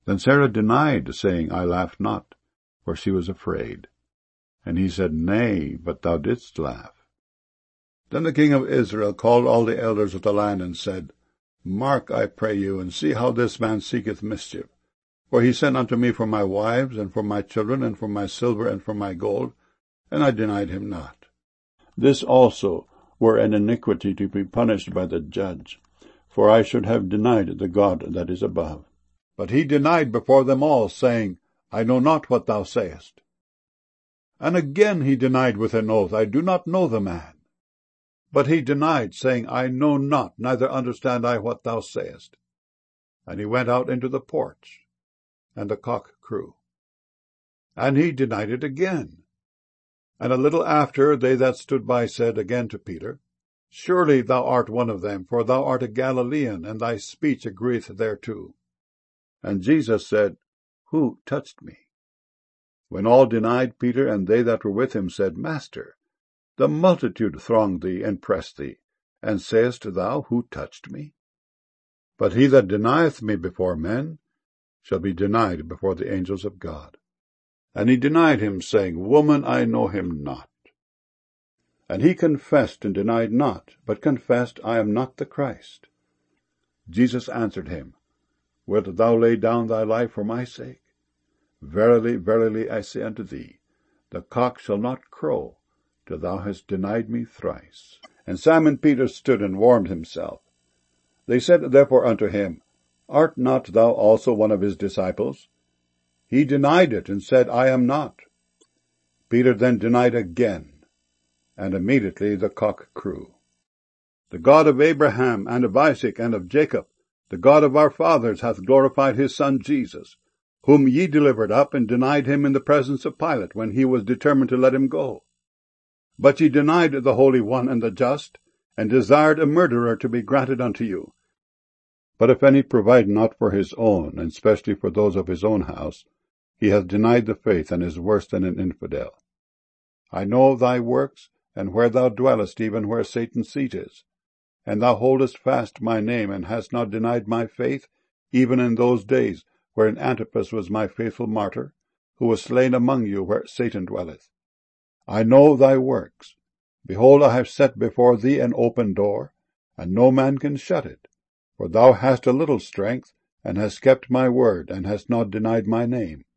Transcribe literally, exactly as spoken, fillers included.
Then Sarah denied, saying, I laughed not, for she was afraid. And he said, Nay, but thou didst laugh. Then the king of Israel called all the elders of the land, and said, Mark, I pray you, and see how this man seeketh mischief. For he sent unto me for my wives, and for my children, and for my silver, and for my gold, and I denied him not. This also were an iniquity to be punished by the judge, for I should have denied the God that is above. But he denied before them all, saying, I know not what thou sayest. And again he denied with an oath, I do not know the man. But he denied, saying, I know not, neither understand I what thou sayest. And he went out into the porch, and the cock crew. And he denied it again. And a little after they that stood by said again to Peter, Surely thou art one of them, for thou art a Galilean, and thy speech agreeth thereto. And Jesus said, Who touched me? When all denied, Peter and they that were with him said, Master, the multitude thronged thee and pressed thee, and sayest thou, Who touched me? But he that denieth me before men shall be denied before the angels of God. And he denied him, saying, Woman, I know him not. And he confessed and denied not, but confessed, I am not the Christ. Jesus answered him, Wilt thou lay down thy life for my sake? Verily, verily, I say unto thee, the cock shall not crow till thou hast denied me thrice. And Simon Peter stood and warmed himself. They said therefore unto him, Art not thou also one of his disciples? He denied it, and said, I am not. Peter then denied again, and immediately the cock crew. The God of Abraham, and of Isaac, and of Jacob, the God of our fathers, hath glorified his Son Jesus, whom ye delivered up, and denied him in the presence of Pilate, when he was determined to let him go. But ye denied the Holy One and the Just, and desired a murderer to be granted unto you. But if any provide not for his own, and specially for those of his own house, he hath denied the faith, and is worse than an infidel. I know thy works, and where thou dwellest, even where Satan's seat is. And thou holdest fast my name, and hast not denied my faith, even in those days wherein Antipas was my faithful martyr, who was slain among you where Satan dwelleth. I know thy works. Behold, I have set before thee an open door, and no man can shut it. For thou hast a little strength, and hast kept my word, and hast not denied my name.